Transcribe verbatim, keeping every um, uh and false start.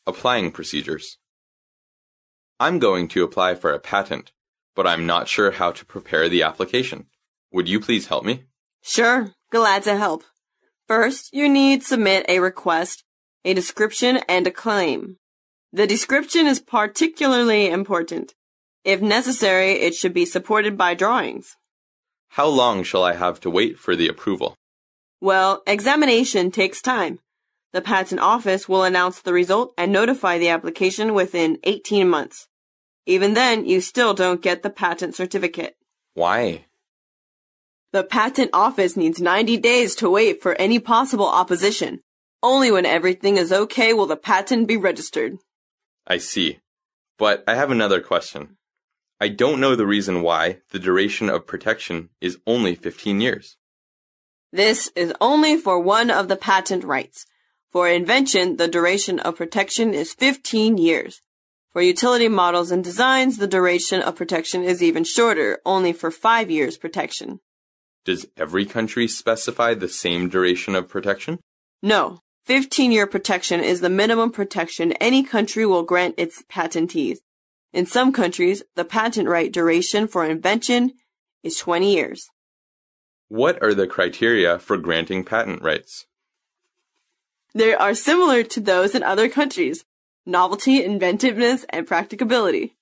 Applying procedures. I'm going to apply for a patent, but I'm not sure how to prepare the application. Would you please help me? Sure, glad to help. First, you need to submit a request, a description, and a claim. The description is particularly important. If necessary, it should be supported by drawings. How long shall I have to wait for the approval? Well, examination takes time. The patent office will announce the result and notify the application within eighteen months. Even then, you still don't get the patent certificate. Why? The patent office needs ninety days to wait for any possible opposition. Only when everything is okay will the patent be registered. I see. But I have another question. I don't know the reason why the duration of protection is only fifteen years. This is only for one of the patent rights. For invention, the duration of protection is fifteen years. For utility models and designs, the duration of protection is even shorter, only for five years protection. Does every country specify the same duration of protection? No. fifteen-year protection is the minimum protection any country will grant its patentees. In some countries, the patent right duration for invention is twenty years. What are the criteria for granting patent rights? They are similar to those in other countries: novelty, inventiveness, and practicability.